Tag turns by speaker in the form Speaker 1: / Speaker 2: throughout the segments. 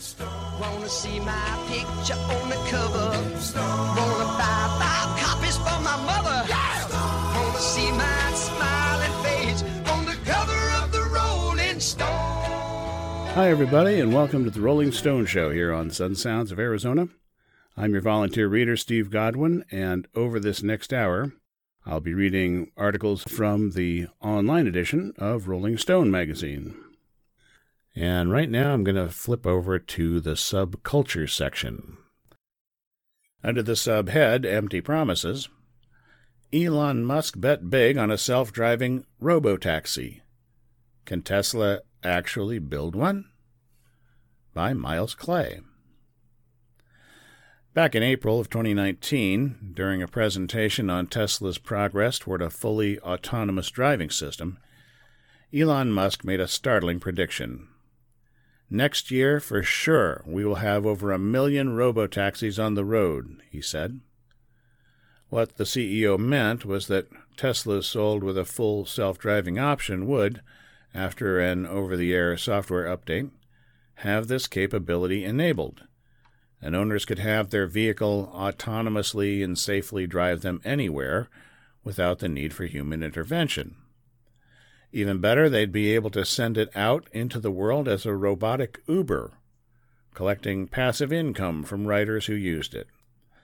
Speaker 1: Wanna see my picture on the cover? Wanna buy 5 copies for my mother? Wanna see my smiling face on the cover of the Rolling Stone?
Speaker 2: Hi, everybody, and welcome to the Rolling Stone Show here on Sun Sounds of Arizona. I'm your volunteer reader, Steve Godwin, and over this next hour, I'll be reading articles from the online edition of Rolling Stone magazine. And right now, I'm going to flip over to the subculture section. Under the subhead, Empty Promises, Elon Musk bet big on a self-driving robotaxi. Can Tesla actually build one? By Miles Clay. Back in April of 2019, during a presentation on Tesla's progress toward a fully autonomous driving system, Elon Musk made a startling prediction. Next year, for sure, we will have over 1 million robotaxis on the road, he said. What the CEO meant was that Teslas sold with a full self-driving option would, after an over-the-air software update, have this capability enabled, and owners could have their vehicle autonomously and safely drive them anywhere without the need for human intervention. Even better, they'd be able to send it out into the world as a robotic Uber, collecting passive income from riders who used it.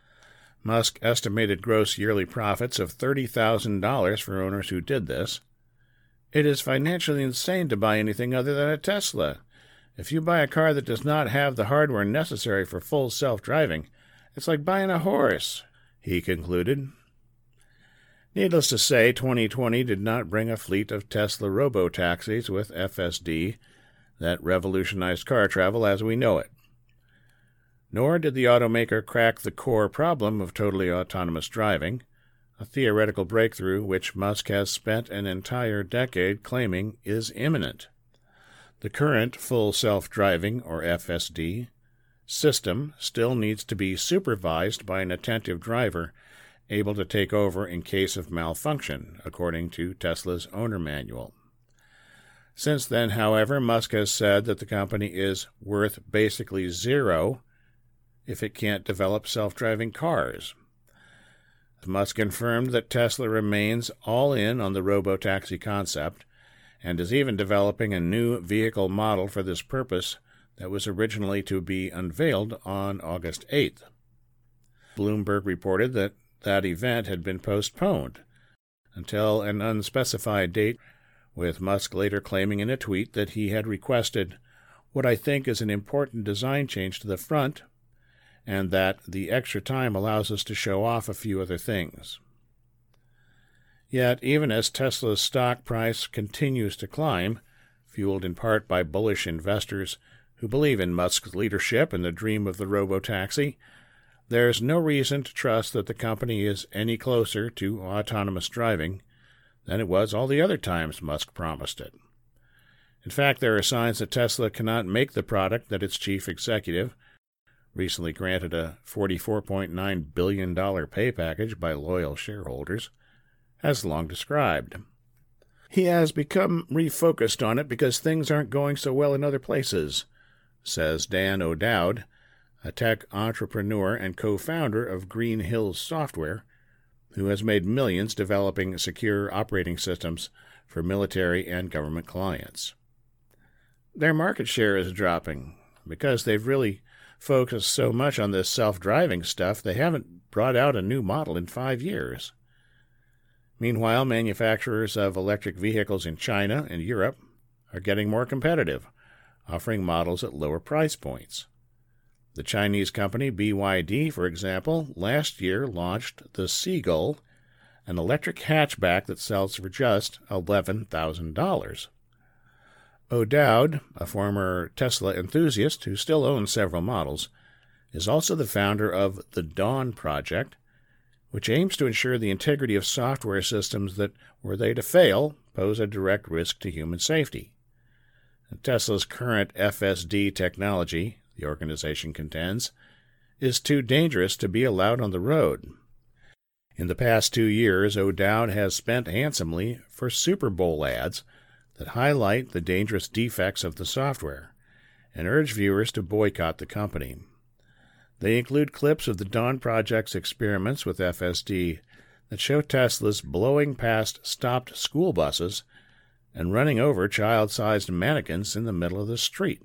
Speaker 2: Musk estimated gross yearly profits of $30,000 for owners who did this. It is financially insane to buy anything other than a Tesla. If you buy a car that does not have the hardware necessary for full self-driving, it's like buying a horse, he concluded. Needless to say, 2020 did not bring a fleet of Tesla robo-taxis with FSD that revolutionized car travel as we know it. Nor did the automaker crack the core problem of totally autonomous driving, a theoretical breakthrough which Musk has spent an entire decade claiming is imminent. The current full self-driving, or FSD, system still needs to be supervised by an attentive driver able to take over in case of malfunction, according to Tesla's owner manual. Since then, however, Musk has said that the company is worth basically zero if it can't develop self-driving cars. Musk confirmed that Tesla remains all in on the robotaxi concept, and is even developing a new vehicle model for this purpose that was originally to be unveiled on August 8th. Bloomberg reported that that event had been postponed until an unspecified date, with Musk later claiming in a tweet that he had requested what I think is an important design change to the front, and that the extra time allows us to show off a few other things. Yet, even as Tesla's stock price continues to climb, fueled in part by bullish investors who believe in Musk's leadership and the dream of the robotaxi, there's no reason to trust that the company is any closer to autonomous driving than it was all the other times Musk promised it. In fact, there are signs that Tesla cannot make the product that its chief executive, recently granted a $44.9 billion pay package by loyal shareholders, has long described. He has become refocused on it because things aren't going so well in other places, says Dan O'Dowd, a tech entrepreneur and co-founder of Green Hills Software, who has made millions developing secure operating systems for military and government clients. Their market share is dropping because they've really focused so much on this self-driving stuff they haven't brought out a new model in 5 years. Meanwhile, manufacturers of electric vehicles in China and Europe are getting more competitive, offering models at lower price points. The Chinese company BYD, for example, last year launched the Seagull, an electric hatchback that sells for just $11,000. O'Dowd, a former Tesla enthusiast who still owns several models, is also the founder of the Dawn Project, which aims to ensure the integrity of software systems that, were they to fail, pose a direct risk to human safety. Tesla's current FSD technology, the organization contends, is too dangerous to be allowed on the road. In the past 2 years, O'Dowd has spent handsomely for Super Bowl ads that highlight the dangerous defects of the software, and urged viewers to boycott the company. They include clips of the Dawn Project's experiments with FSD that show Teslas blowing past stopped school buses and running over child-sized mannequins in the middle of the street.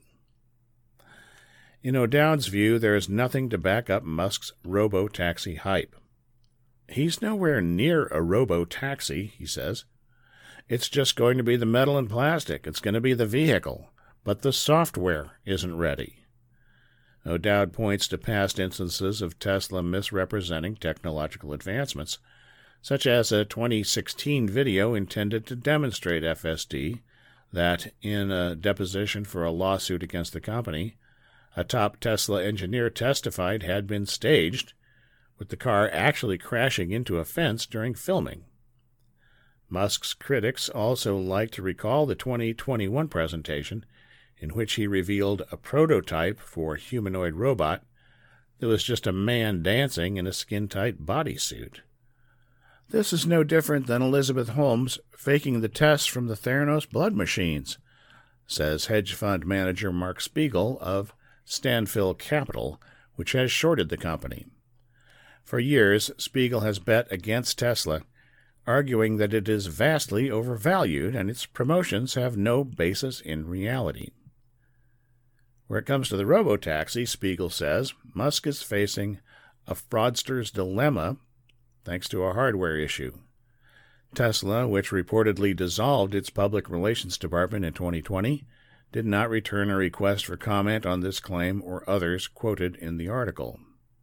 Speaker 2: In O'Dowd's view, there is nothing to back up Musk's robo-taxi hype. He's nowhere near a robo-taxi, he says. It's just going to be the metal and plastic. It's going to be the vehicle. But the software isn't ready. O'Dowd points to past instances of Tesla misrepresenting technological advancements, such as a 2016 video intended to demonstrate FSD that, in a deposition for a lawsuit against the company, a top Tesla engineer testified had been staged, with the car actually crashing into a fence during filming. Musk's critics also like to recall the 2021 presentation in which he revealed a prototype for a humanoid robot that was just a man dancing in a skin-tight bodysuit. This is no different than Elizabeth Holmes faking the tests from the Theranos blood machines, says hedge fund manager Mark Spiegel of Stanfill Capital, which has shorted the company. For years, Spiegel has bet against Tesla, arguing that it is vastly overvalued and its promotions have no basis in reality. Where it comes to the robotaxi, Spiegel says, Musk is facing a fraudster's dilemma thanks to a hardware issue. Tesla, which reportedly dissolved its public relations department in 2020, did not return a request for comment on this claim or others quoted in the article.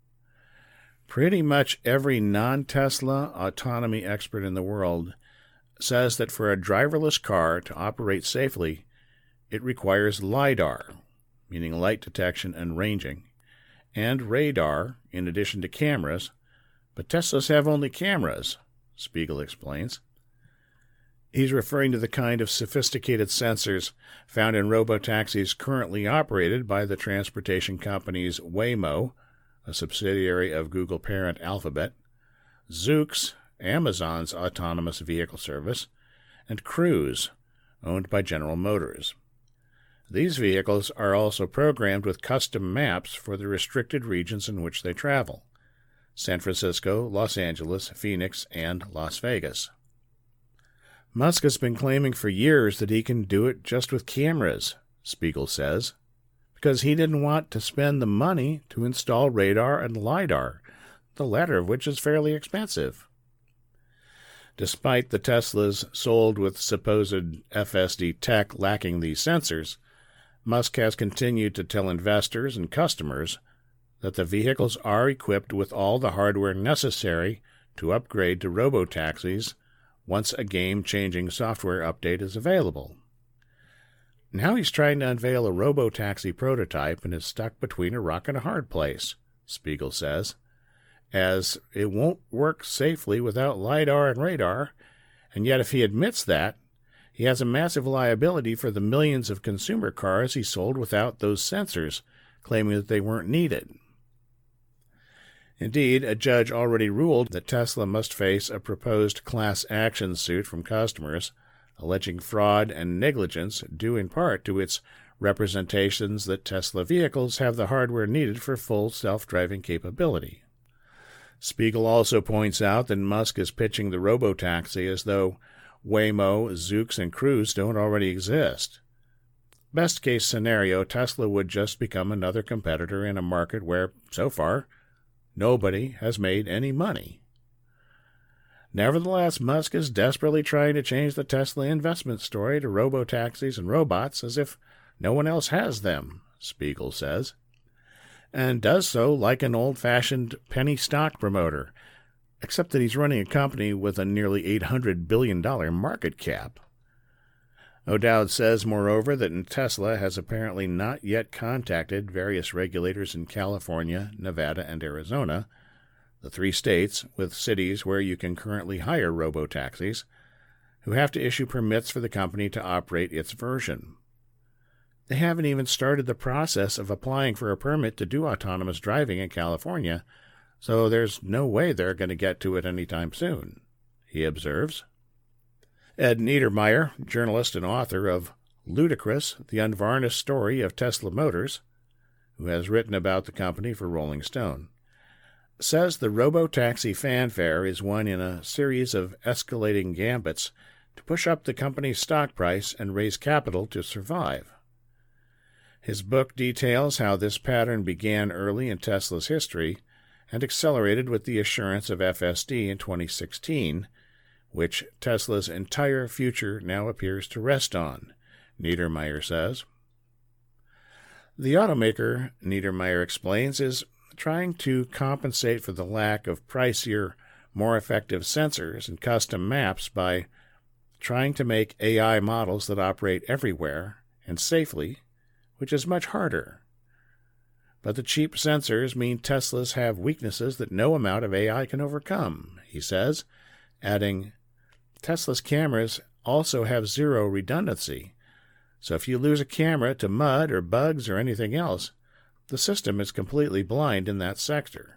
Speaker 2: Pretty much every non-Tesla autonomy expert in the world says that for a driverless car to operate safely, it requires LiDAR, meaning light detection and ranging, and radar in addition to cameras, but Teslas have only cameras, Spiegel explains. He's referring to the kind of sophisticated sensors found in robotaxis currently operated by the transportation companies Waymo, a subsidiary of Google parent Alphabet, Zoox, Amazon's autonomous vehicle service, and Cruise, owned by General Motors. These vehicles are also programmed with custom maps for the restricted regions in which they travel: San Francisco, Los Angeles, Phoenix, and Las Vegas. Musk has been claiming for years that he can do it just with cameras, Spiegel says, because he didn't want to spend the money to install radar and LiDAR, the latter of which is fairly expensive. Despite the Teslas sold with supposed FSD tech lacking these sensors, Musk has continued to tell investors and customers that the vehicles are equipped with all the hardware necessary to upgrade to robotaxis once a game-changing software update is available. Now he's trying to unveil a robotaxi prototype and is stuck between a rock and a hard place, Spiegel says, as it won't work safely without LiDAR and radar, and yet if he admits that, he has a massive liability for the millions of consumer cars he sold without those sensors, claiming that they weren't needed. Indeed, a judge already ruled that Tesla must face a proposed class action suit from customers, alleging fraud and negligence due in part to its representations that Tesla vehicles have the hardware needed for full self-driving capability. Spiegel also points out that Musk is pitching the robotaxi as though Waymo, Zoox, and Cruise don't already exist. Best-case scenario, Tesla would just become another competitor in a market where, so far, nobody has made any money. Nevertheless, Musk is desperately trying to change the Tesla investment story to robotaxis and robots as if no one else has them, Spiegel says, and does so like an old-fashioned penny stock promoter, except that he's running a company with a nearly $800 billion market cap. O'Dowd says, moreover, that Tesla has apparently not yet contacted various regulators in California, Nevada, and Arizona, the 3 states with cities where you can currently hire robotaxis, who have to issue permits for the company to operate its version. They haven't even started the process of applying for a permit to do autonomous driving in California, so there's no way they're going to get to it anytime soon, he observes. Ed Niedermeyer, journalist and author of Ludicrous, the unvarnished story of Tesla Motors, who has written about the company for Rolling Stone, says the robo-taxi fanfare is one in a series of escalating gambits to push up the company's stock price and raise capital to survive. His book details how this pattern began early in Tesla's history and accelerated with the assurance of FSD in 2016, which Tesla's entire future now appears to rest on, Niedermeyer says. The automaker, Niedermeyer explains, is trying to compensate for the lack of pricier, more effective sensors and custom maps by trying to make AI models that operate everywhere and safely, which is much harder. But the cheap sensors mean Teslas have weaknesses that no amount of AI can overcome, he says, adding, Tesla's cameras also have zero redundancy, so if you lose a camera to mud or bugs or anything else, the system is completely blind in that sector.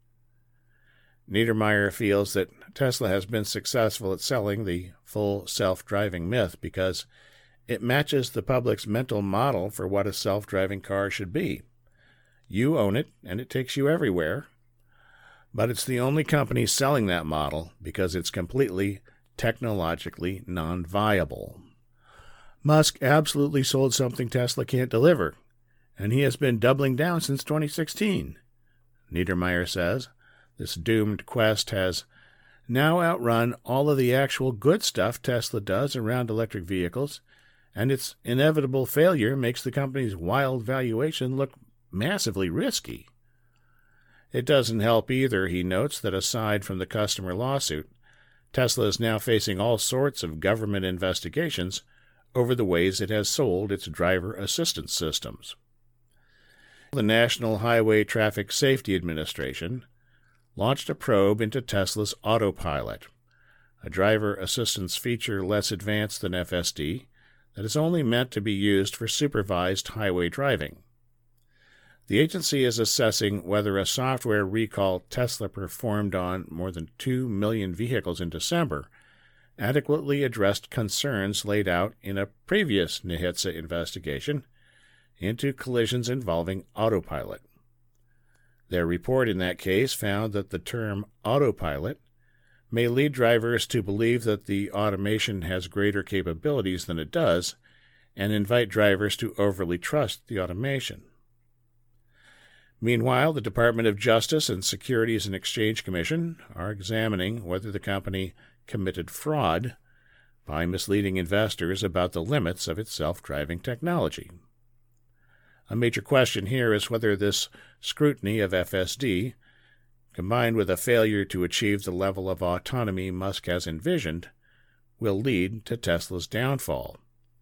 Speaker 2: Niedermeyer feels that Tesla has been successful at selling the full self-driving myth because it matches the public's mental model for what a self-driving car should be. You own it, and it takes you everywhere. But it's the only company selling that model because it's completely technologically non-viable. Musk absolutely sold something Tesla can't deliver, and he has been doubling down since 2016. Niedermeyer says this doomed quest has now outrun all of the actual good stuff Tesla does around electric vehicles, and its inevitable failure makes the company's wild valuation look massively risky. It doesn't help either, he notes, that aside from the customer lawsuit, Tesla is now facing all sorts of government investigations over the ways it has sold its driver assistance systems. The National Highway Traffic Safety Administration launched a probe into Tesla's Autopilot, a driver assistance feature less advanced than FSD that is only meant to be used for supervised highway driving. The agency is assessing whether a software recall Tesla performed on more than 2 million vehicles in December adequately addressed concerns laid out in a previous NHTSA investigation into collisions involving autopilot. Their report in that case found that the term autopilot may lead drivers to believe that the automation has greater capabilities than it does and invite drivers to overly trust the automation. Meanwhile, the Department of Justice and Securities and Exchange Commission are examining whether the company committed fraud by misleading investors about the limits of its self-driving technology. A major question here is whether this scrutiny of FSD, combined with a failure to achieve the level of autonomy Musk has envisioned, will lead to Tesla's downfall.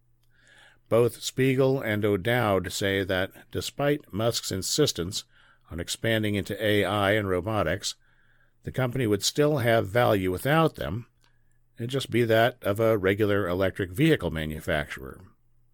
Speaker 2: Both Spiegel and O'Dowd say that despite Musk's insistence on expanding into AI and robotics, the company would still have value without them, and just be that of a regular electric vehicle manufacturer.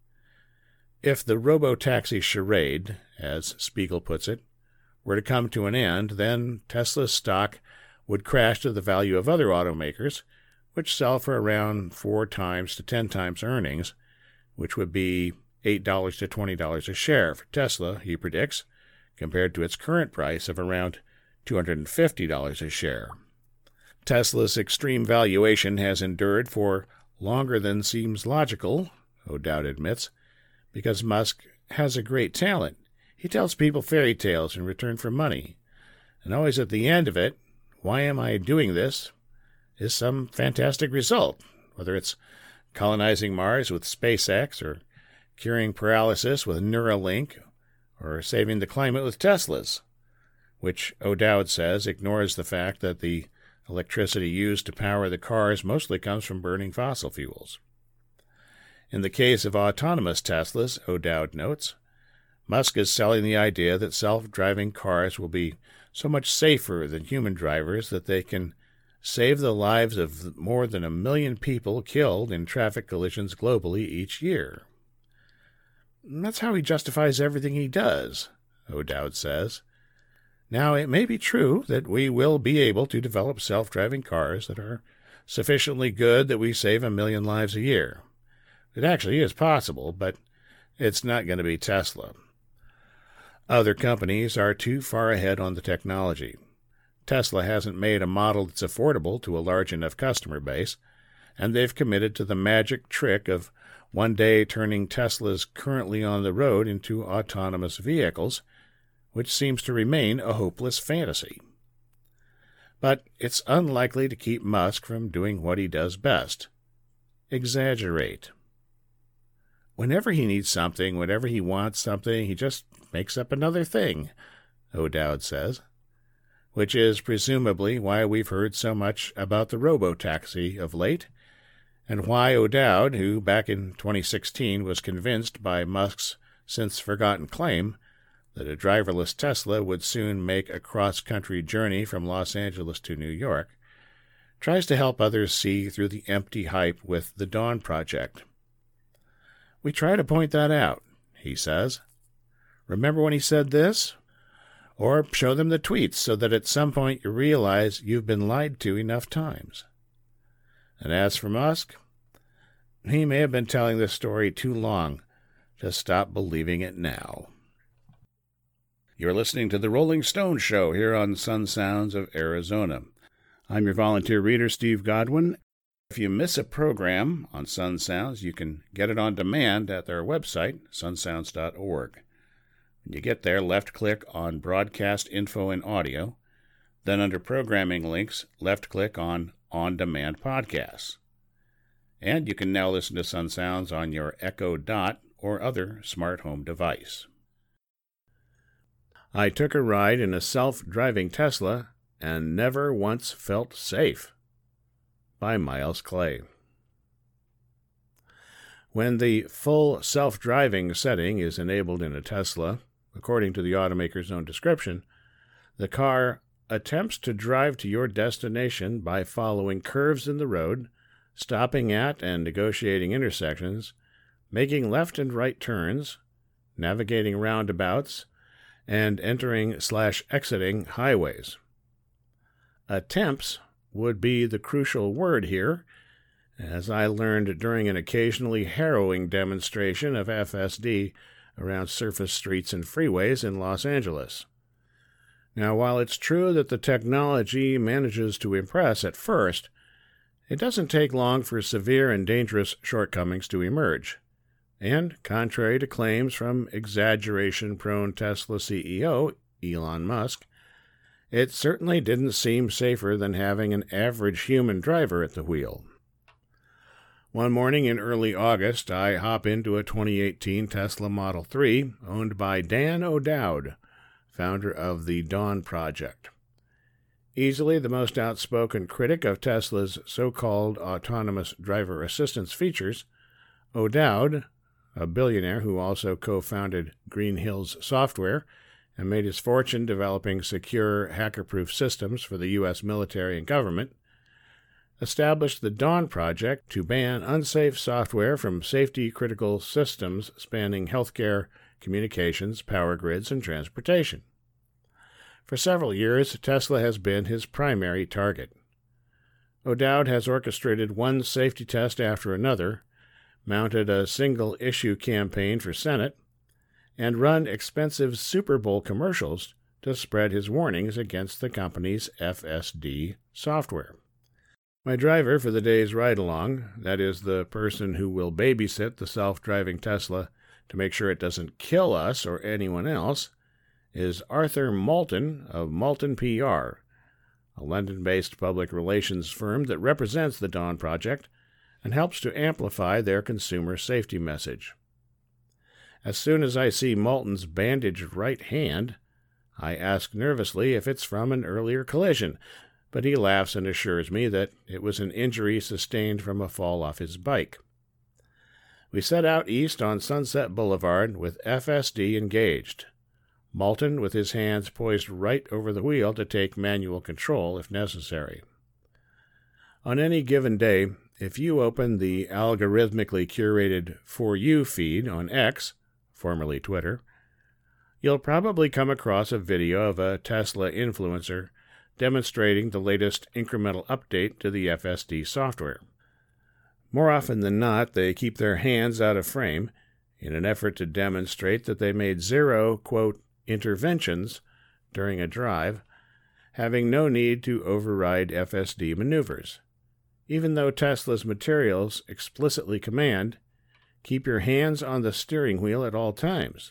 Speaker 2: If the robo-taxi charade, as Spiegel puts it, were to come to an end, then Tesla's stock would crash to the value of other automakers, which sell for around 4 times to 10 times earnings, which would be $8 to $20 a share for Tesla, he predicts, compared to its current price of around $250 a share. Tesla's extreme valuation has endured for longer than seems logical, O'Dowd admits, because Musk has a great talent. He tells people fairy tales in return for money, and always at the end of it, why am I doing this, is some fantastic result, whether it's colonizing Mars with SpaceX, or curing paralysis with Neuralink, or saving the climate with Teslas, which O'Dowd says ignores the fact that the electricity used to power the cars mostly comes from burning fossil fuels. In the case of autonomous Teslas, O'Dowd notes, Musk is selling the idea that self-driving cars will be so much safer than human drivers that they can save the lives of more than 1 million people killed in traffic collisions globally each year. That's how he justifies everything he does, O'Dowd says. Now, it may be true that we will be able to develop self-driving cars that are sufficiently good that we save 1 million lives a year. It actually is possible, but it's not going to be Tesla. Other companies are too far ahead on the technology. Tesla hasn't made a model that's affordable to a large enough customer base, and they've committed to the magic trick of one day turning Teslas currently on the road into autonomous vehicles, which seems to remain a hopeless fantasy. But it's unlikely to keep Musk from doing what he does best: exaggerate. Whenever he needs something, whenever he wants something, he just makes up another thing, O'Dowd says, which is presumably why we've heard so much about the robo-taxi of late, and why O'Dowd, who back in 2016 was convinced by Musk's since-forgotten claim that a driverless Tesla would soon make a cross-country journey from Los Angeles to New York, tries to help others see through the empty hype with the Dawn Project. We try to point that out, he says. Remember when he said this? Or show them the tweets so that at some point you realize you've been lied to enough times. And as for Musk, he may have been telling this story too long to stop believing it now. You're listening to The Rolling Stone Show here on Sun Sounds of Arizona. I'm your volunteer reader, Steve Godwin. If you miss a program on Sun Sounds, you can get it on demand at their website, sunsounds.org. When you get there, left-click on Broadcast Info and Audio. Then under Programming Links, left-click on On-Demand Podcasts. And you can now listen to Sun Sounds on your Echo Dot or other smart home device. I took a ride in a self-driving Tesla and never once felt safe. By Miles Clay. When the full self-driving setting is enabled in a Tesla, according to the automaker's own description, the car attempts to drive to your destination by following curves in the road, stopping at and negotiating intersections, making left and right turns, navigating roundabouts, and entering/exiting highways. Attempts would be the crucial word here, as I learned during an occasionally harrowing demonstration of FSD around surface streets and freeways in Los Angeles. Now, while it's true that the technology manages to impress at first, it doesn't take long for severe and dangerous shortcomings to emerge. And, contrary to claims from exaggeration-prone Tesla CEO Elon Musk, it certainly didn't seem safer than having an average human driver at the wheel. One morning in early August, I hop into a 2018 Tesla Model 3 owned by Dan O'Dowd, founder of the Dawn Project. Easily the most outspoken critic of Tesla's so-called autonomous driver assistance features, O'Dowd, a billionaire who also co-founded Green Hills Software and made his fortune developing secure, hacker-proof systems for the U.S. military and government, established the Dawn Project to ban unsafe software from safety-critical systems spanning healthcare, communications, power grids, and transportation. For several years, Tesla has been his primary target. O'Dowd has orchestrated one safety test after another, mounted a single-issue campaign for Senate, and run expensive Super Bowl commercials to spread his warnings against the company's FSD software. My driver for the day's ride-along, that is, the person who will babysit the self-driving Tesla to make sure it doesn't kill us or anyone else, is Arthur Moulton of Moulton PR, a London-based public relations firm that represents the Dawn Project and helps to amplify their consumer safety message. As soon as I see Moulton's bandaged right hand, I ask nervously if it's from an earlier collision, but he laughs and assures me that it was an injury sustained from a fall off his bike. We set out east on Sunset Boulevard with FSD engaged, Moulton with his hands poised right over the wheel to take manual control if necessary. On any given day, if you open the algorithmically curated For You feed on X, formerly Twitter, you'll probably come across a video of a Tesla influencer demonstrating the latest incremental update to the FSD software. More often than not, they keep their hands out of frame in an effort to demonstrate that they made zero, quote, interventions during a drive, having no need to override FSD maneuvers, even though Tesla's materials explicitly command, keep your hands on the steering wheel at all times.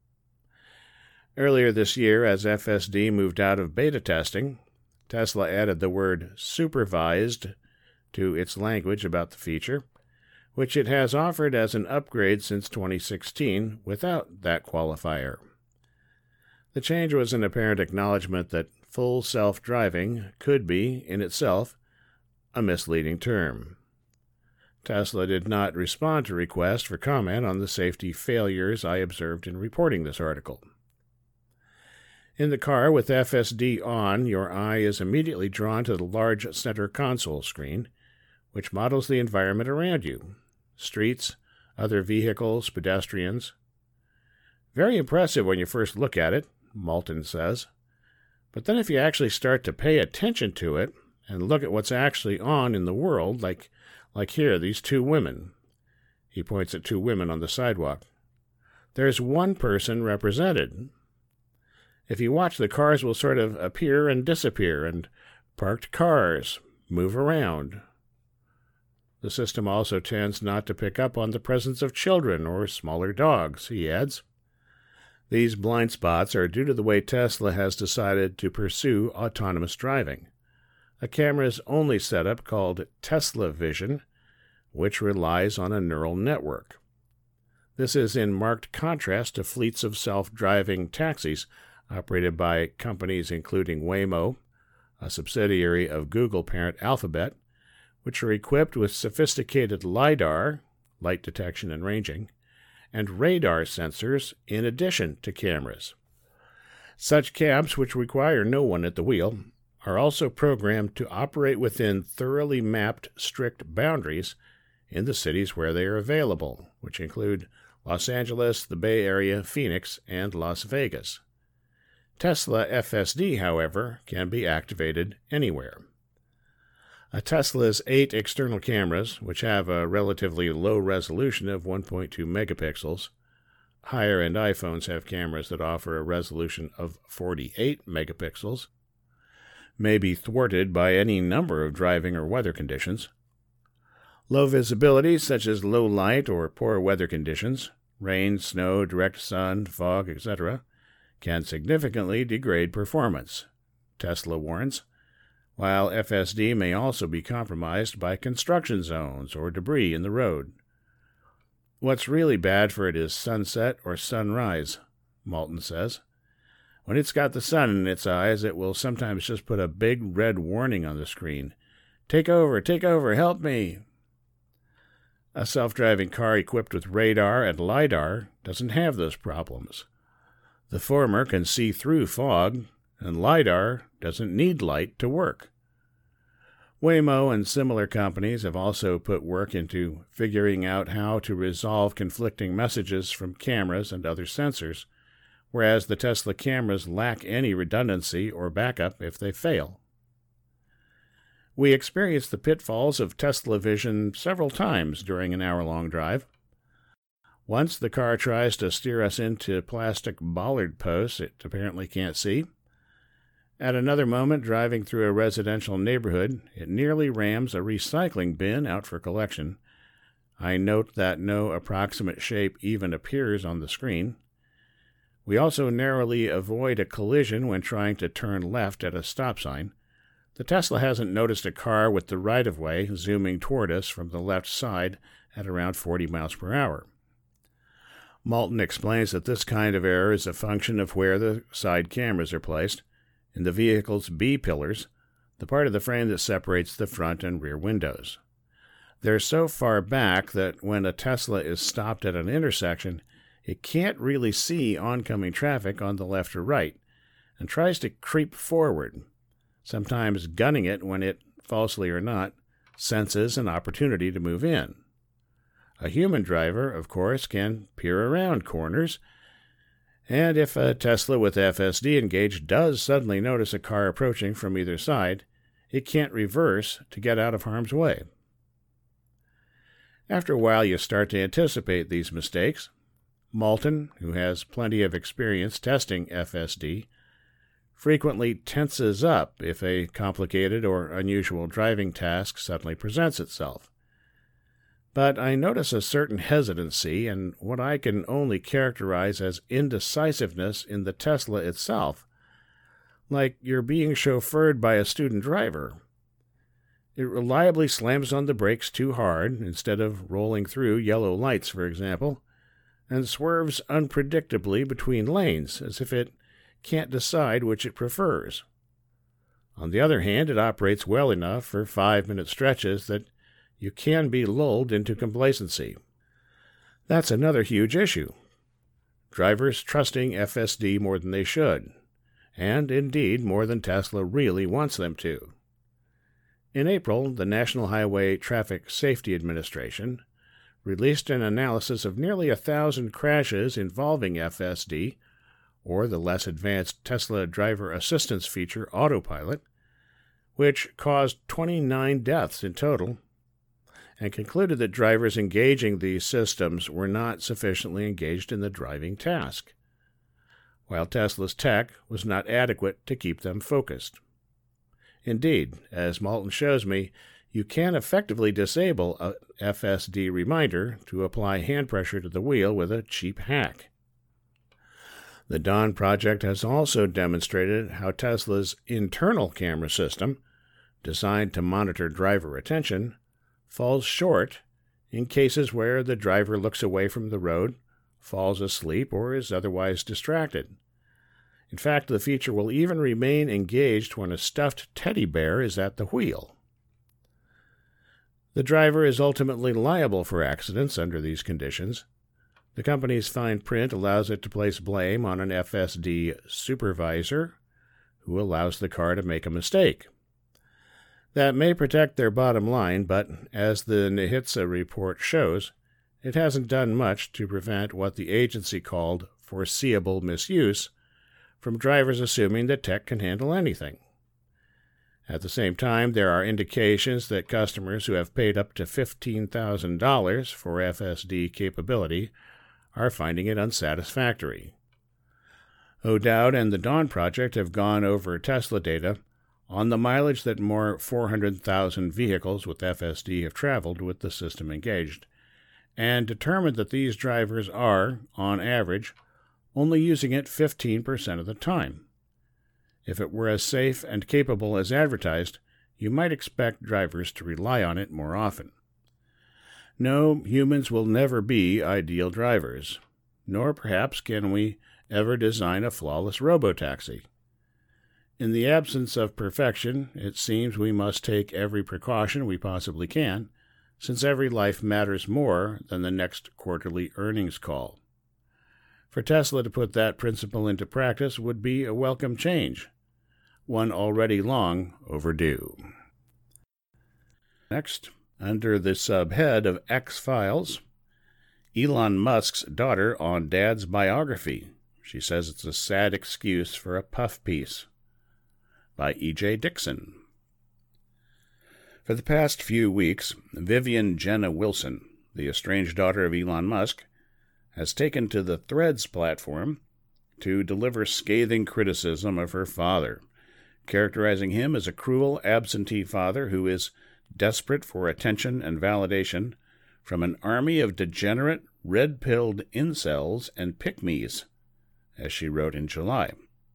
Speaker 2: Earlier this year, as FSD moved out of beta testing, Tesla added the word supervised to its language about the feature, which it has offered as an upgrade since 2016 without that qualifier. The change was an apparent acknowledgement that full self-driving could be, in itself, a misleading term. Tesla did not respond to requests for comment on the safety failures I observed in reporting this article. In the car with FSD on, your eye is immediately drawn to the large center console screen, which models the environment around you: streets, other vehicles, pedestrians. Very impressive when you first look at it, Malton says. But then if you actually start to pay attention to it and look at what's actually on in the world, like here, these two women. He points at two women on the sidewalk. There's one person represented. If you watch, the cars will sort of appear and disappear, and parked cars move around. The system also tends not to pick up on the presence of children or smaller dogs, he adds. These blind spots are due to the way Tesla has decided to pursue autonomous driving, a camera's only setup called Tesla Vision, which relies on a neural network. This is in marked contrast to fleets of self-driving taxis operated by companies including Waymo, a subsidiary of Google parent Alphabet, which are equipped with sophisticated LiDAR, light detection and ranging, and radar sensors in addition to cameras. Such cabs, which require no one at the wheel, are also programmed to operate within thoroughly mapped, strict boundaries in the cities where they are available, which include Los Angeles, the Bay Area, Phoenix, and Las Vegas. Tesla FSD, however, can be activated anywhere. A Tesla's 8 external cameras, which have a relatively low resolution of 1.2 megapixels, higher-end iPhones have cameras that offer a resolution of 48 megapixels, may be thwarted by any number of driving or weather conditions. Low visibility, such as low light or poor weather conditions, rain, snow, direct sun, fog, etc., can significantly degrade performance, Tesla warns, while FSD may also be compromised by construction zones or debris in the road. What's really bad for it is sunset or sunrise, Malton says. When it's got the sun in its eyes, it will sometimes just put a big red warning on the screen. Take over, help me! A self-driving car equipped with radar and LiDAR doesn't have those problems. The former can see through fog, and LiDAR doesn't need light to work. Waymo and similar companies have also put work into figuring out how to resolve conflicting messages from cameras and other sensors, whereas the Tesla cameras lack any redundancy or backup if they fail. We experienced the pitfalls of Tesla Vision several times during an hour-long drive. Once the car tries to steer us into plastic bollard posts it apparently can't see. At another moment, driving through a residential neighborhood, it nearly rams a recycling bin out for collection. I note that no approximate shape even appears on the screen. We also narrowly avoid a collision when trying to turn left at a stop sign. The Tesla hasn't noticed a car with the right-of-way zooming toward us from the left side at around 40 miles per hour. Malton explains that this kind of error is a function of where the side cameras are placed, in the vehicle's B-pillars, the part of the frame that separates the front and rear windows. They're so far back that when a Tesla is stopped at an intersection, it can't really see oncoming traffic on the left or right, and tries to creep forward, sometimes gunning it when it, falsely or not, senses an opportunity to move in. A human driver, of course, can peer around corners, and if a Tesla with FSD engaged does suddenly notice a car approaching from either side, it can't reverse to get out of harm's way. After a while, you start to anticipate these mistakes. Moulton, who has plenty of experience testing FSD, frequently tenses up if a complicated or unusual driving task suddenly presents itself. But I notice a certain hesitancy and what I can only characterize as indecisiveness in the Tesla itself, like you're being chauffeured by a student driver. It reliably slams on the brakes too hard, instead of rolling through yellow lights, for example, and swerves unpredictably between lanes, as if it can't decide which it prefers. On the other hand, it operates well enough for 5-minute stretches that you can be lulled into complacency. That's another huge issue. Drivers trusting FSD more than they should, and indeed more than Tesla really wants them to. In April, the National Highway Traffic Safety Administration released an analysis of nearly 1,000 crashes involving FSD, or the less advanced Tesla driver assistance feature Autopilot, which caused 29 deaths in total, and concluded that drivers engaging these systems were not sufficiently engaged in the driving task, while Tesla's tech was not adequate to keep them focused. Indeed, as Moulton shows me, you can effectively disable a FSD reminder to apply hand pressure to the wheel with a cheap hack. The Dawn project has also demonstrated how Tesla's internal camera system, designed to monitor driver attention, falls short in cases where the driver looks away from the road, falls asleep, or is otherwise distracted. In fact, the feature will even remain engaged when a stuffed teddy bear is at the wheel. The driver is ultimately liable for accidents under these conditions. The company's fine print allows it to place blame on an FSD supervisor who allows the car to make a mistake. That may protect their bottom line, but as the NHTSA report shows, it hasn't done much to prevent what the agency called foreseeable misuse from drivers assuming that tech can handle anything. At the same time, there are indications that customers who have paid up to $15,000 for FSD capability are finding it unsatisfactory. O'Dowd and the Dawn Project have gone over Tesla data on the mileage that more 400,000 vehicles with FSD have traveled with the system engaged, and determined that these drivers are, on average, only using it 15% of the time. If it were as safe and capable as advertised, you might expect drivers to rely on it more often. No, humans will never be ideal drivers, nor perhaps can we ever design a flawless robotaxi. In the absence of perfection, it seems we must take every precaution we possibly can, since every life matters more than the next quarterly earnings call. For Tesla to put that principle into practice would be a welcome change, one already long overdue. Next, under the subhead of X-Files, Elon Musk's daughter on Dad's biography. She says it's a sad excuse for a puff piece. By E.J. Dixon. For the past few weeks, Vivian Jenna Wilson, the estranged daughter of Elon Musk, has taken to the Threads platform to deliver scathing criticism of her father, characterizing him as a cruel absentee father who is desperate for attention and validation from an army of degenerate, red-pilled incels and pick-me's, as she wrote in July.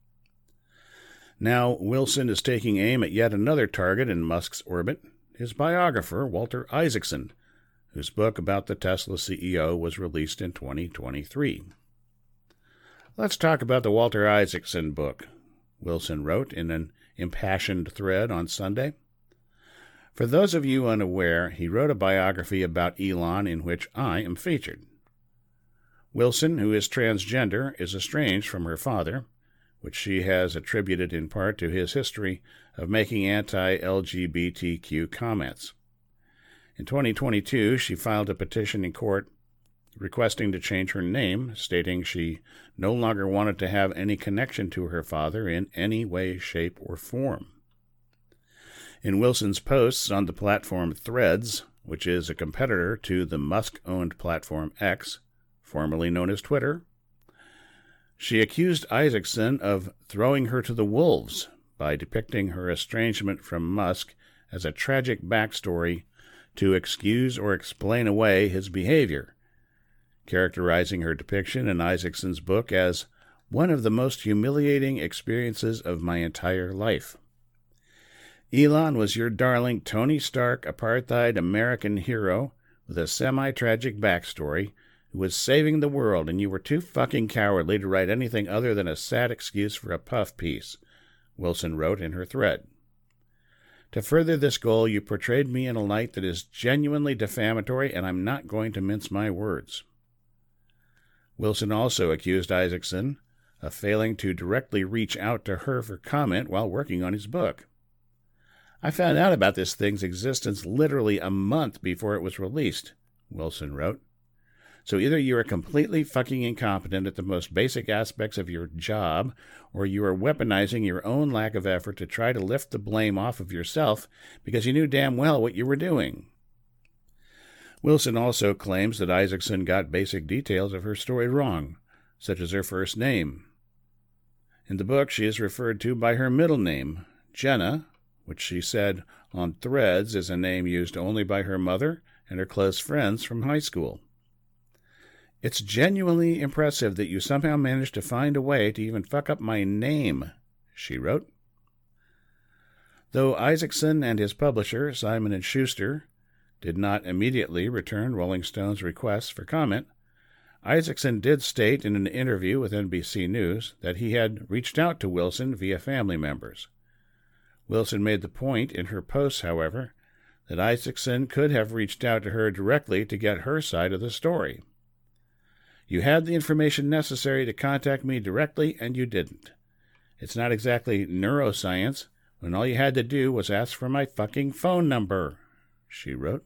Speaker 2: Now, Wilson is taking aim at yet another target in Musk's orbit, his biographer, Walter Isaacson, whose book about the Tesla CEO was released in 2023. Let's talk about the Walter Isaacson book, Wilson wrote in an impassioned thread on Sunday. For those of you unaware, he wrote a biography about Elon in which I am featured. Wilson, who is transgender, is estranged from her father, which she has attributed in part to his history of making anti-LGBTQ comments. In 2022, she filed a petition in court requesting to change her name, stating she no longer wanted to have any connection to her father in any way, shape, or form. In Wilson's posts on the platform Threads, which is a competitor to the Musk-owned platform X, formerly known as Twitter. She accused Isaacson of throwing her to the wolves by depicting her estrangement from Musk as a tragic backstory to excuse or explain away his behavior, characterizing her depiction in Isaacson's book as one of the most humiliating experiences of my entire life. Elon was your darling Tony Stark apartheid American hero with a semi-tragic backstory who was saving the world, and you were too fucking cowardly to write anything other than a sad excuse for a puff piece, Wilson wrote in her thread. To further this goal, you portrayed me in a light that is genuinely defamatory, and I'm not going to mince my words. Wilson also accused Isaacson of failing to directly reach out to her for comment while working on his book. I found out about this thing's existence literally a month before it was released, Wilson wrote. So either you are completely fucking incompetent at the most basic aspects of your job, or you are weaponizing your own lack of effort to try to lift the blame off of yourself because you knew damn well what you were doing. Wilson also claims that Isaacson got basic details of her story wrong, such as her first name. In the book, she is referred to by her middle name, Jenna, which she said on Threads is a name used only by her mother and her close friends from high school. It's genuinely impressive that you somehow managed to find a way to even fuck up my name, she wrote. Though Isaacson and his publisher, Simon & Schuster, did not immediately return Rolling Stone's requests for comment, Isaacson did state in an interview with NBC News that he had reached out to Wilson via family members. Wilson made the point in her posts, however, that Isaacson could have reached out to her directly to get her side of the story. You had the information necessary to contact me directly, and you didn't. It's not exactly neuroscience when all you had to do was ask for my fucking phone number, she wrote.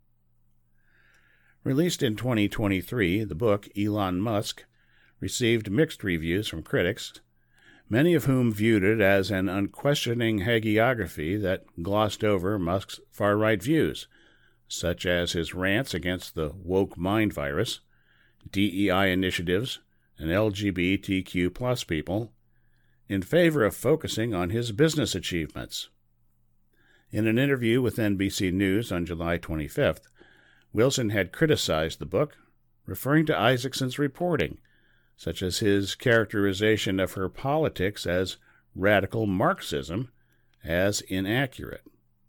Speaker 2: Released in 2023, the book Elon Musk received mixed reviews from critics, many of whom viewed it as an unquestioning hagiography that glossed over Musk's far-right views, such as his rants against the woke mind virus, DEI initiatives, and LGBTQ+ people, in favor of focusing on his business achievements. In an interview with NBC News on July 25th, Wilson had criticized the book, referring to Isaacson's reporting, such as his characterization of her politics as radical Marxism, as inaccurate.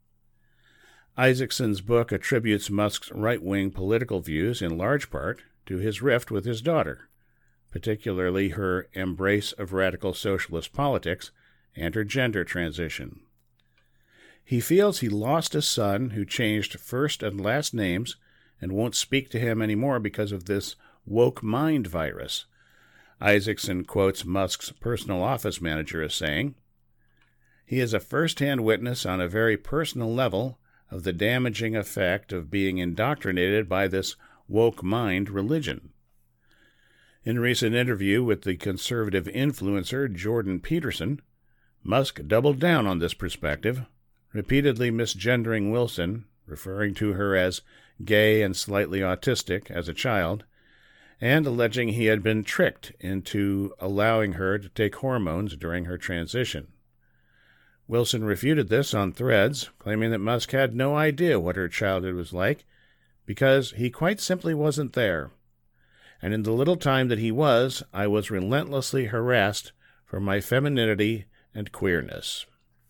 Speaker 2: Isaacson's book attributes Musk's right-wing political views in large part to his rift with his daughter, particularly her embrace of radical socialist politics and her gender transition. He feels he lost a son who changed first and last names and won't speak to him anymore because of this woke mind virus. Isaacson quotes Musk's personal office manager as saying, "He is a first-hand witness on a very personal level of the damaging effect of being indoctrinated by this woke mind religion." In a recent interview with the conservative influencer Jordan Peterson, Musk doubled down on this perspective, repeatedly misgendering Wilson, referring to her as gay and slightly autistic as a child, and alleging he had been tricked into allowing her to take hormones during her transition. Wilson refuted this on Threads, claiming that Musk had no idea what her childhood was like because he quite simply wasn't there. And in the little time that he was, I was relentlessly harassed for my femininity and queerness.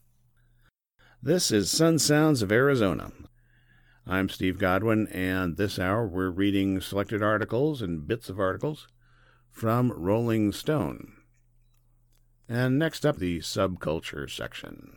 Speaker 2: This is Sun Sounds of Arizona. I'm Steve Godwin, and this hour we're reading selected articles and bits of articles from Rolling Stone. And next up, the subculture section.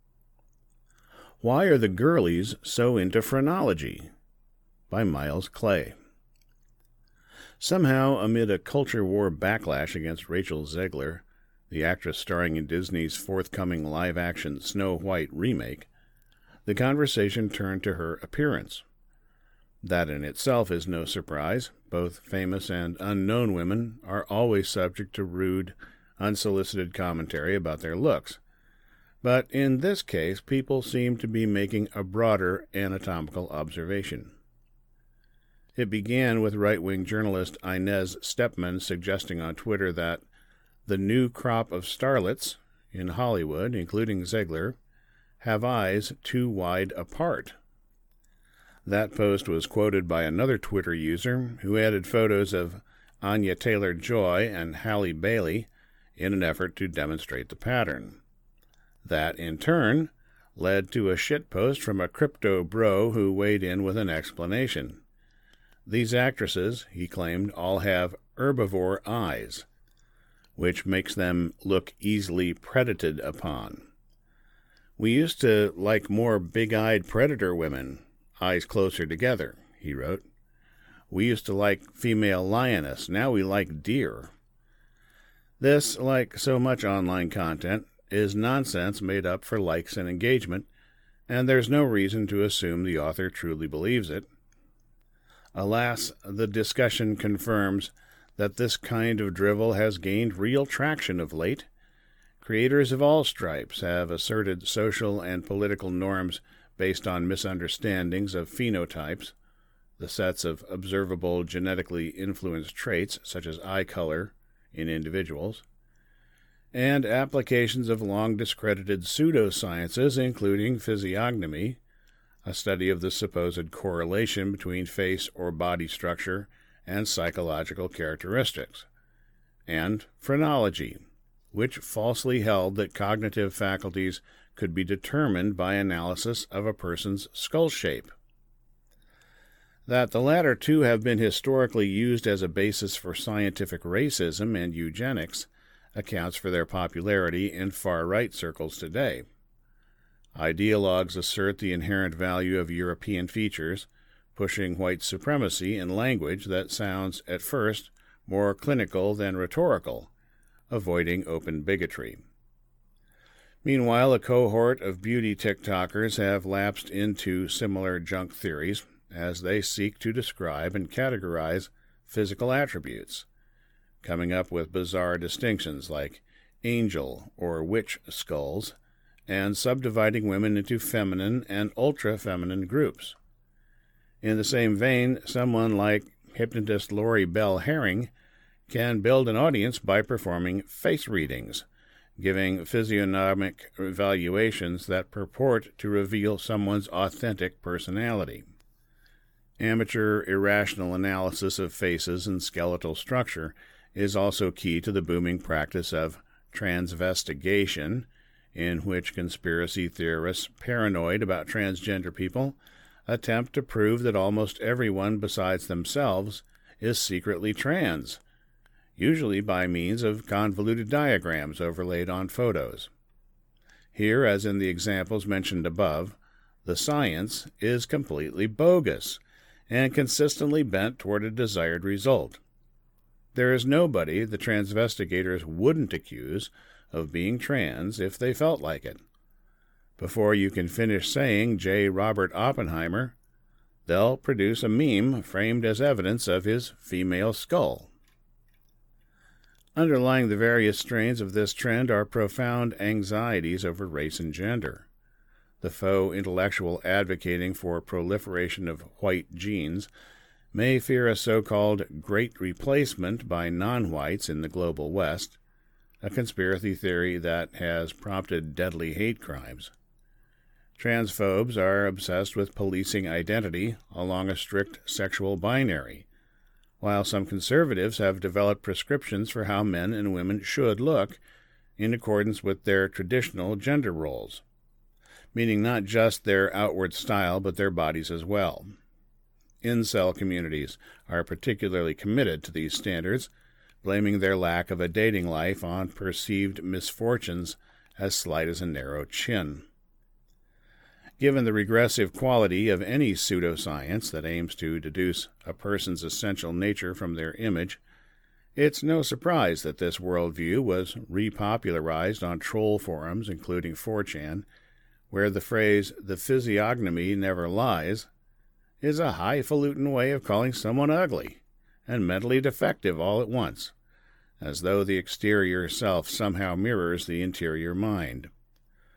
Speaker 2: Why are the girlies so into phrenology? By Miles Clay. Somehow, amid a culture war backlash against Rachel Zegler, the actress starring in Disney's forthcoming live-action Snow White remake, the conversation turned to her appearance. That in itself is no surprise. Both famous and unknown women are always subject to rude, unsolicited commentary about their looks. But in this case, people seem to be making a broader anatomical observation. It began with right-wing journalist Inez Stepman suggesting on Twitter that the new crop of starlets in Hollywood, including Ziegler, have eyes too wide apart. That post was quoted by another Twitter user who added photos of Anya Taylor-Joy and Halle Bailey in an effort to demonstrate the pattern. That, in turn, led to a shitpost from a crypto bro who weighed in with an explanation. These actresses, he claimed, all have herbivore eyes, which makes them look easily predated upon. We used to like more big-eyed predator women, eyes closer together, he wrote. We used to like female lioness, now we like deer. This, like so much online content, is nonsense made up for likes and engagement, and there's no reason to assume the author truly believes it. Alas, the discussion confirms that this kind of drivel has gained real traction of late. Creators of all stripes have asserted social and political norms based on misunderstandings of phenotypes, the sets of observable genetically influenced traits such as eye color in individuals, and applications of long discredited pseudosciences, including physiognomy, a study of the supposed correlation between face or body structure and psychological characteristics, and phrenology, which falsely held that cognitive faculties could be determined by analysis of a person's skull shape. That the latter two have been historically used as a basis for scientific racism and eugenics accounts for their popularity in far-right circles today. Ideologues assert the inherent value of European features, pushing white supremacy in language that sounds, at first, more clinical than rhetorical, avoiding open bigotry. Meanwhile, a cohort of beauty TikTokers have lapsed into similar junk theories as they seek to describe and categorize physical attributes, coming up with bizarre distinctions like angel or witch skulls, and subdividing women into feminine and ultra-feminine groups. In the same vein, someone like hypnotist Lori Bell Herring can build an audience by performing face readings, giving physiognomic evaluations that purport to reveal someone's authentic personality. Amateur, irrational analysis of faces and skeletal structure is also key to the booming practice of transvestigation, in which conspiracy theorists paranoid about transgender people attempt to prove that almost everyone besides themselves is secretly trans, usually by means of convoluted diagrams overlaid on photos. Here, as in the examples mentioned above, the science is completely bogus and consistently bent toward a desired result. There is nobody the transvestigators wouldn't accuse of being trans if they felt like it. Before you can finish saying J. Robert Oppenheimer, they'll produce a meme framed as evidence of his female skull. Underlying the various strains of this trend are profound anxieties over race and gender. The faux intellectual advocating for proliferation of white genes may fear a so-called great replacement by non-whites in the global West, a conspiracy theory that has prompted deadly hate crimes. Transphobes are obsessed with policing identity along a strict sexual binary, while some conservatives have developed prescriptions for how men and women should look in accordance with their traditional gender roles, meaning not just their outward style but their bodies as well. Incel communities are particularly committed to these standards, blaming their lack of a dating life on perceived misfortunes as slight as a narrow chin. Given the regressive quality of any pseudoscience that aims to deduce a person's essential nature from their image, it's no surprise that this worldview was repopularized on troll forums, including 4chan, where the phrase, "the physiognomy never lies," is a highfalutin way of calling someone ugly and mentally defective all at once, as though the exterior self somehow mirrors the interior mind.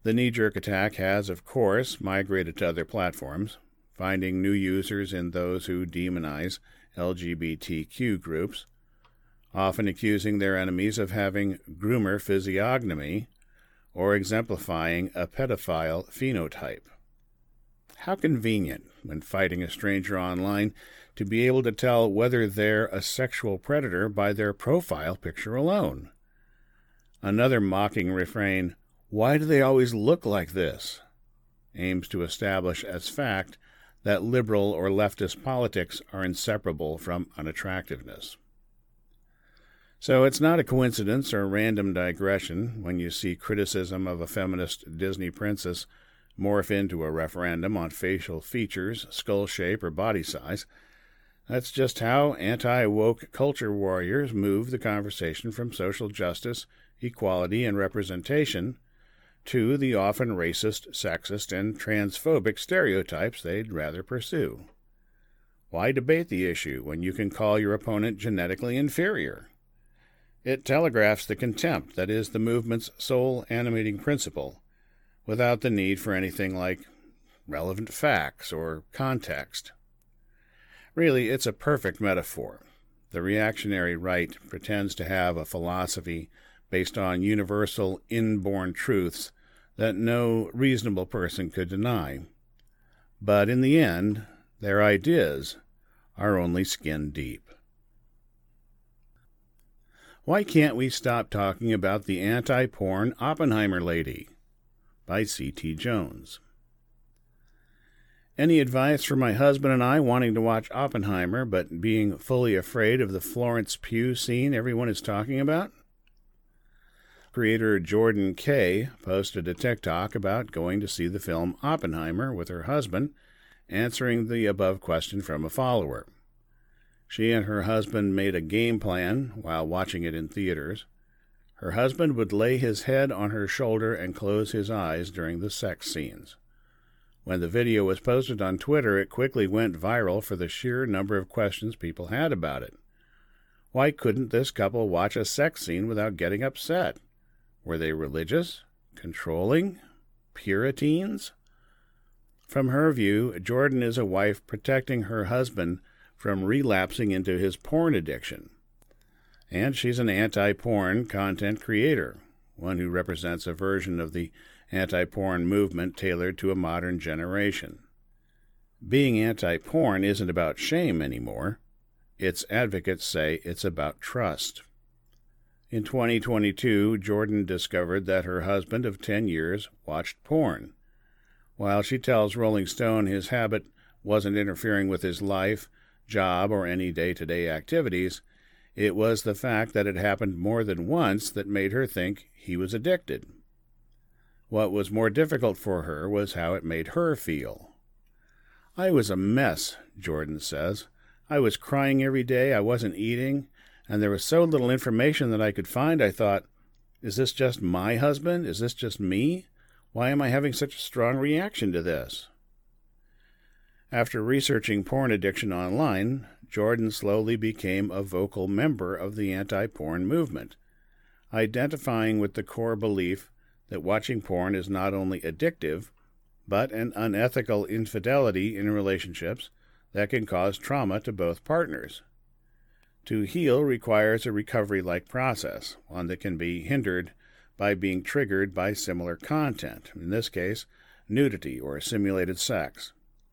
Speaker 2: The knee-jerk attack has, of course, migrated to other platforms, finding new users in those who demonize LGBTQ groups, often accusing their enemies of having groomer physiognomy or exemplifying a pedophile phenotype. How convenient, when fighting a stranger online, to be able to tell whether they're a sexual predator by their profile picture alone. Another mocking refrain, "Why do they always look like this?" aims to establish as fact that liberal or leftist politics are inseparable from unattractiveness. So it's not a coincidence or random digression when you see criticism of a feminist Disney princess morph into a referendum on facial features, skull shape, or body size. That's just how anti-woke culture warriors move the conversation from social justice, equality, and representation to the often racist, sexist, and transphobic stereotypes they'd rather pursue. Why debate the issue when you can call your opponent genetically inferior? It telegraphs the contempt that is the movement's sole animating principle, without the need for anything like relevant facts or context. Really, it's a perfect metaphor. The reactionary right pretends to have a philosophy based on universal, inborn truths that no reasonable person could deny. But in the end, their ideas are only skin deep. Why can't we stop talking about the anti-porn Oppenheimer lady? By C.T. Jones. Any advice for my husband and I wanting to watch Oppenheimer but being fully afraid of the Florence Pugh scene everyone is talking about? Creator Jordan Kay posted a TikTok about going to see the film Oppenheimer with her husband, answering the above question from a follower. She and her husband made a game plan while watching it in theaters. Her husband would lay his head on her shoulder and close his eyes during the sex scenes. When the video was posted on Twitter, it quickly went viral for the sheer number of questions people had about it. Why couldn't this couple watch a sex scene without getting upset? Were they religious, controlling, Puritans? From her view, Jordan is a wife protecting her husband from relapsing into his porn addiction. And she's an anti-porn content creator, one who represents a version of the anti-porn movement tailored to a modern generation. Being anti-porn isn't about shame anymore. Its advocates say it's about trust. In 2022, Jordan discovered that her husband of 10 years watched porn. While she tells Rolling Stone his habit wasn't interfering with his life, job, or any day-to-day activities, it was the fact that it happened more than once that made her think he was addicted. What was more difficult for her was how it made her feel. "I was a mess," Jordan says. "I was crying every day, I wasn't eating, and there was so little information that I could find. I thought, is this just my husband? Is this just me? Why am I having such a strong reaction to this?" After researching porn addiction online, Jordan slowly became a vocal member of the anti-porn movement, identifying with the core belief that watching porn is not only addictive, but an unethical infidelity in relationships that can cause trauma to both partners. To heal requires a recovery-like process, one that can be hindered by being triggered by similar content, in this case, nudity or simulated sex.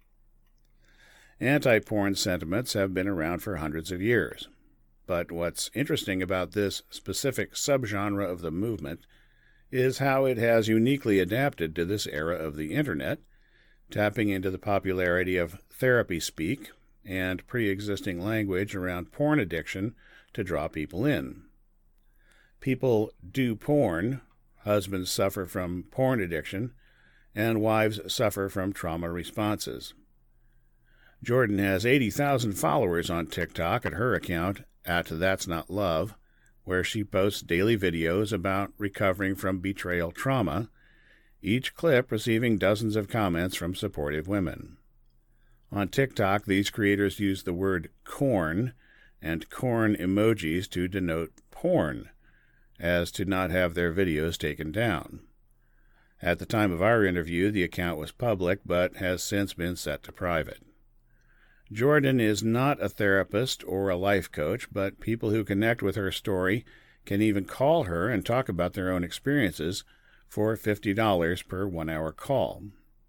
Speaker 2: Anti-porn sentiments have been around for hundreds of years, but what's interesting about this specific subgenre of the movement is how it has uniquely adapted to this era of the Internet, tapping into the popularity of therapy speak and pre-existing language around porn addiction to draw people in. People do porn, husbands suffer from porn addiction, and wives suffer from trauma responses. Jordan has 80,000 followers on TikTok at her account, @That'sNotLove, where she posts daily videos about recovering from betrayal trauma, each clip receiving dozens of comments from supportive women. On TikTok, these creators use the word corn and corn emojis to denote porn, as to not have their videos taken down. At the time of our interview, the account was public, but has since been set to private. Jordan is not a therapist or a life coach, but people who connect with her story can even call her and talk about their own experiences for $50 per 1-hour call.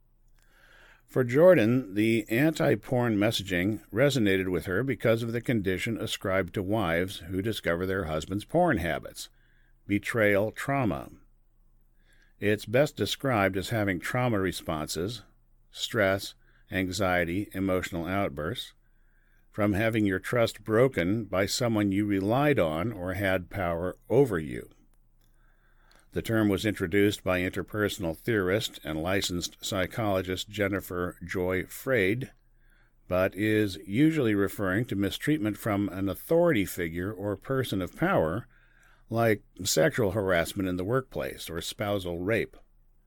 Speaker 2: For Jordan, the anti-porn messaging resonated with her because of the condition ascribed to wives who discover their husband's porn habits, betrayal trauma. It's best described as having trauma responses, stress, anxiety, emotional outbursts, from having your trust broken by someone you relied on or had power over you. The term was introduced by interpersonal theorist and licensed psychologist Jennifer Joy Freyd, but is usually referring to mistreatment from an authority figure or person of power, like sexual harassment in the workplace or spousal rape.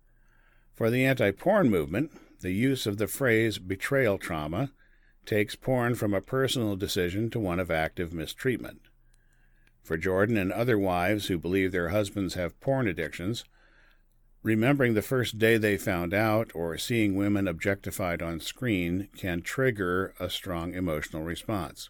Speaker 2: For the anti-porn movement, the use of the phrase betrayal trauma takes porn from a personal decision to one of active mistreatment. For Jordan and other wives who believe their husbands have porn addictions, remembering the first day they found out or seeing women objectified on screen can trigger a strong emotional response.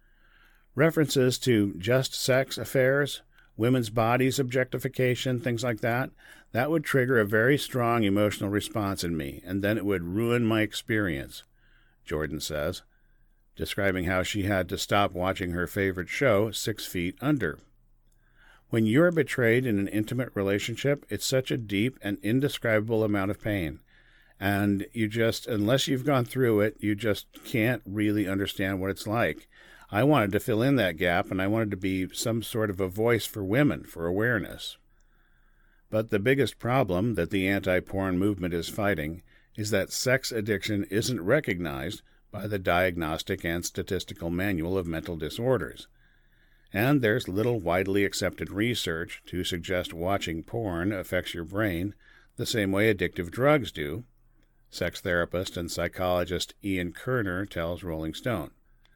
Speaker 2: References to just sex affairs, women's bodies objectification, things like that would trigger a very strong emotional response in me, and then it would ruin my experience, Jordan says, describing how she had to stop watching her favorite show, 6 Feet Under. When you're betrayed in an intimate relationship, it's such a deep and indescribable amount of pain. And you just, unless you've gone through it, you just can't really understand what it's like. I wanted to fill in that gap, and I wanted to be some sort of a voice for women, for awareness. But the biggest problem that the anti-porn movement is fighting is that sex addiction isn't recognized by the Diagnostic and Statistical Manual of Mental Disorders. And there's little widely accepted research to suggest watching porn affects your brain the same way addictive drugs do, sex therapist and psychologist Ian Kerner tells Rolling Stone.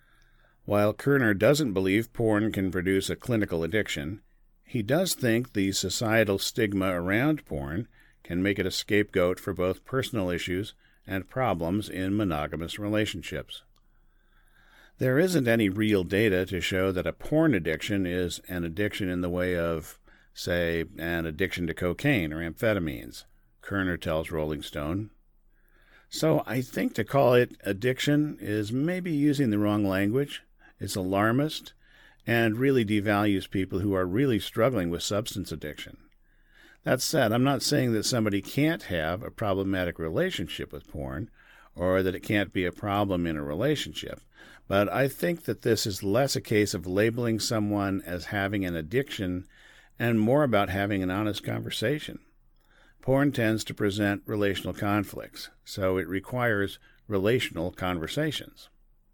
Speaker 2: While Kerner doesn't believe porn can produce a clinical addiction, he does think the societal stigma around porn can make it a scapegoat for both personal issues and problems in monogamous relationships. There isn't any real data to show that a porn addiction is an addiction in the way of, say, an addiction to cocaine or amphetamines, Kerner tells Rolling Stone. So I think to call it addiction is maybe using the wrong language. It's alarmist and really devalues people who are really struggling with substance addiction. That said, I'm not saying that somebody can't have a problematic relationship with porn or that it can't be a problem in a relationship, but I think that this is less a case of labeling someone as having an addiction and more about having an honest conversation. Porn tends to present relational conflicts, so it requires relational conversations.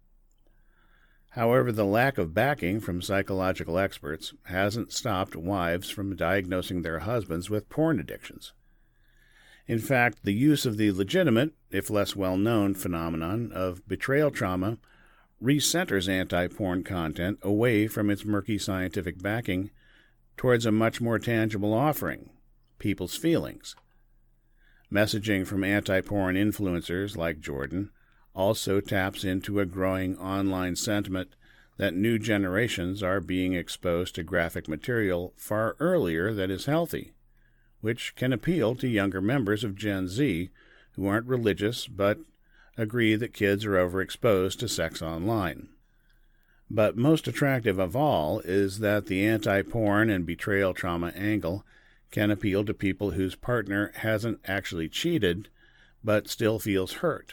Speaker 2: However, the lack of backing from psychological experts hasn't stopped wives from diagnosing their husbands with porn addictions. In fact, the use of the legitimate, if less well-known, phenomenon of betrayal trauma recenters anti-porn content away from its murky scientific backing towards a much more tangible offering, people's feelings. Messaging from anti-porn influencers like Jordan also taps into a growing online sentiment that new generations are being exposed to graphic material far earlier that is healthy, which can appeal to younger members of Gen Z who aren't religious but agree that kids are overexposed to sex online. But most attractive of all is that the anti-porn and betrayal trauma angle can appeal to people whose partner hasn't actually cheated but still feels hurt.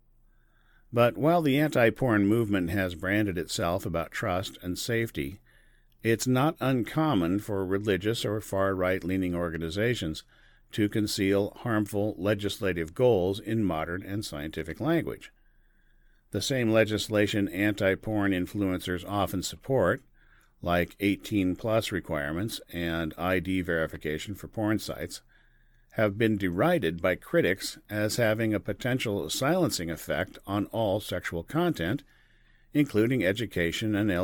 Speaker 2: But while the anti-porn movement has branded itself about trust and safety, it's not uncommon for religious or far-right-leaning organizations to conceal harmful legislative goals in modern and scientific language. The same legislation anti-porn influencers often support, like 18-plus requirements and ID verification for porn sites, have been derided by critics as having a potential silencing effect on all sexual content, including education and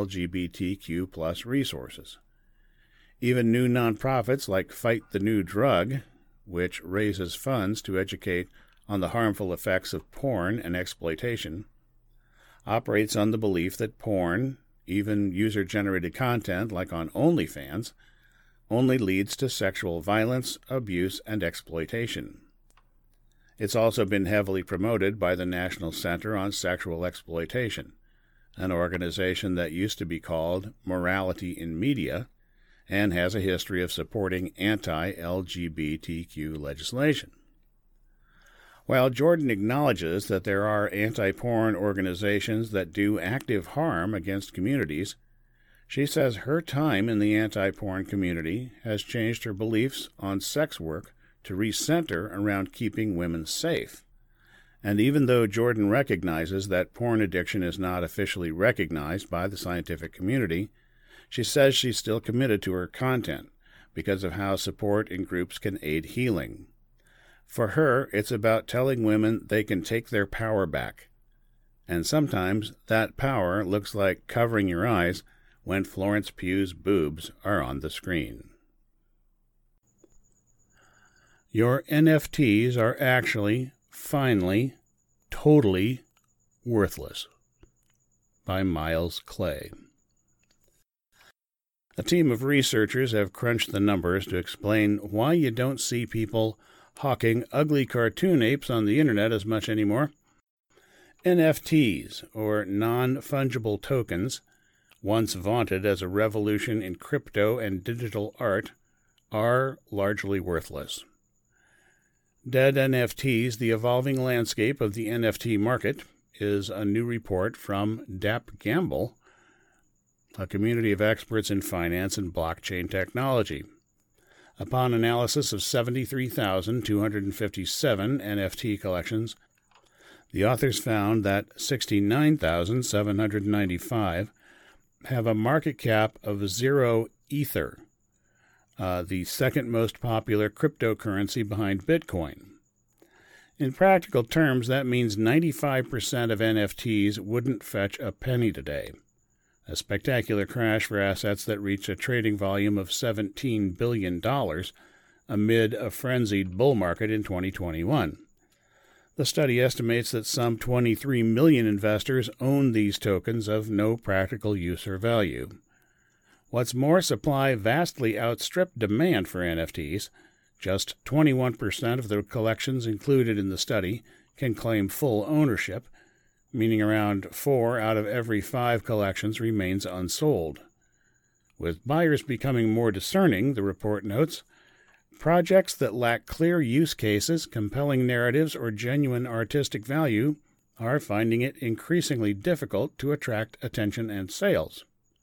Speaker 2: LGBTQ+ resources. Even new nonprofits like Fight the New Drug, which raises funds to educate on the harmful effects of porn and exploitation, operates on the belief that porn, even user-generated content like on OnlyFans, only leads to sexual violence, abuse, and exploitation. It's also been heavily promoted by the National Center on Sexual Exploitation, an organization that used to be called Morality in Media and has a history of supporting anti-LGBTQ legislation. While Jordan acknowledges that there are anti-porn organizations that do active harm against communities, she says her time in the anti-porn community has changed her beliefs on sex work to recenter around keeping women safe. And even though Jordan recognizes that porn addiction is not officially recognized by the scientific community, she says she's still committed to her content because of how support in groups can aid healing. For her, it's about telling women they can take their power back. And sometimes that power looks like covering your eyes when Florence Pugh's boobs are on the screen. Your NFTs are actually, finally, totally worthless. By Miles Clay. A team of researchers have crunched the numbers to explain why you don't see people hawking ugly cartoon apes on the internet as much anymore. NFTs, or non-fungible tokens, once vaunted as a revolution in crypto and digital art, are largely worthless. Dead NFTs, the evolving landscape of the NFT market, is a new report from Dapp Gamble, a community of experts in finance and blockchain technology. Upon analysis of 73,257 NFT collections, the authors found that 69,795 have a market cap of 0 Ether, the second most popular cryptocurrency behind Bitcoin. In practical terms, that means 95% of NFTs wouldn't fetch a penny today, a spectacular crash for assets that reached a trading volume of $17 billion amid a frenzied bull market in 2021. The study estimates that some 23 million investors own these tokens of no practical use or value. What's more, supply vastly outstripped demand for NFTs. Just 21% of the collections included in the study can claim full ownership, meaning around 4 out of every 5 collections remains unsold. With buyers becoming more discerning, the report notes, projects that lack clear use cases, compelling narratives, or genuine artistic value are finding it increasingly difficult to attract attention and sales.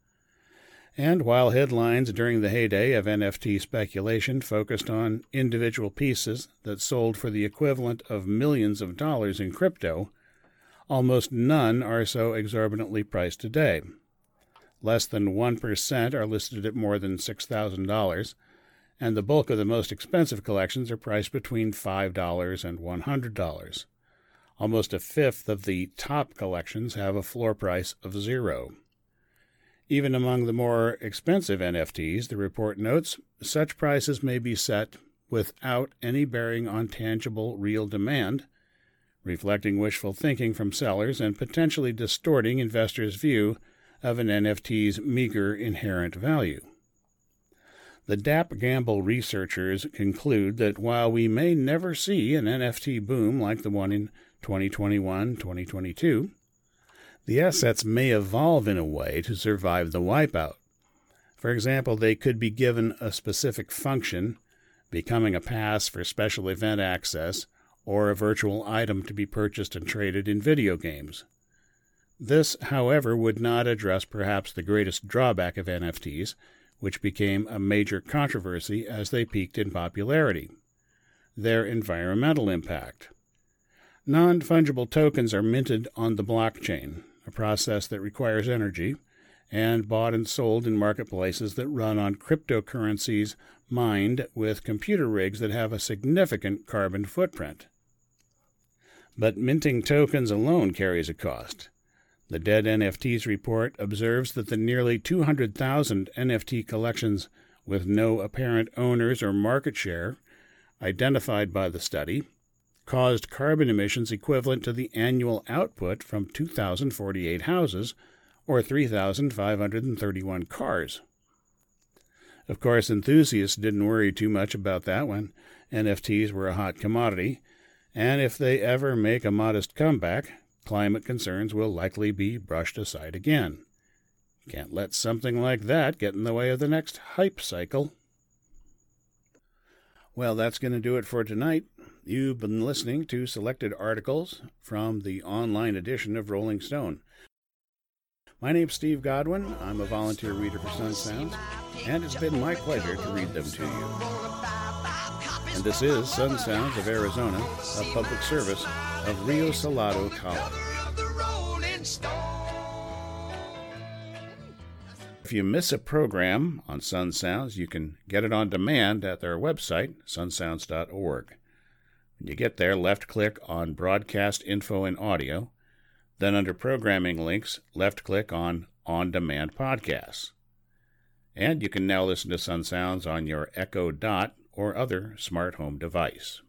Speaker 2: And while headlines during the heyday of NFT speculation focused on individual pieces that sold for the equivalent of millions of dollars in crypto, almost none are so exorbitantly priced today. Less than 1% are listed at more than $6,000, and the bulk of the most expensive collections are priced between $5 and $100. Almost a fifth of the top collections have a floor price of 0. Even among the more expensive NFTs, the report notes, such prices may be set without any bearing on tangible, real demand, reflecting wishful thinking from sellers and potentially distorting investors' view of an NFT's meager inherent value. The Dapp Gamble researchers conclude that while we may never see an NFT boom like the one in 2021-2022, the assets may evolve in a way to survive the wipeout. For example, they could be given a specific function, becoming a pass for special event access, or a virtual item to be purchased and traded in video games. This, however, would not address perhaps the greatest drawback of NFTs, which became a major controversy as they peaked in popularity: their environmental impact. Non-fungible tokens are minted on the blockchain, a process that requires energy, and bought and sold in marketplaces that run on cryptocurrencies mined with computer rigs that have a significant carbon footprint. But minting tokens alone carries a cost. The Dead NFTs report observes that the nearly 200,000 NFT collections with no apparent owners or market share identified by the study caused carbon emissions equivalent to the annual output from 2,048 houses, or 3,531 cars. Of course, enthusiasts didn't worry too much about that when NFTs were a hot commodity, and if they ever make a modest comeback, climate concerns will likely be brushed aside again. Can't let something like that get in the way of the next hype cycle. Well, that's going to do it for tonight. You've been listening to selected articles from the online edition of Rolling Stone. My name's Steve Godwin. I'm a volunteer reader for Sun Sounds, and it's been my pleasure to read them to you. And this is Sun Sounds of Arizona, a public service of Rio Salado College. If you miss a program on Sun Sounds, you can get it on demand at their website, sunsounds.org. When you get there, left-click on Broadcast Info and Audio. Then under Programming Links, left-click on On-Demand Podcasts. And you can now listen to Sun Sounds on your Echo Dot or other smart home device.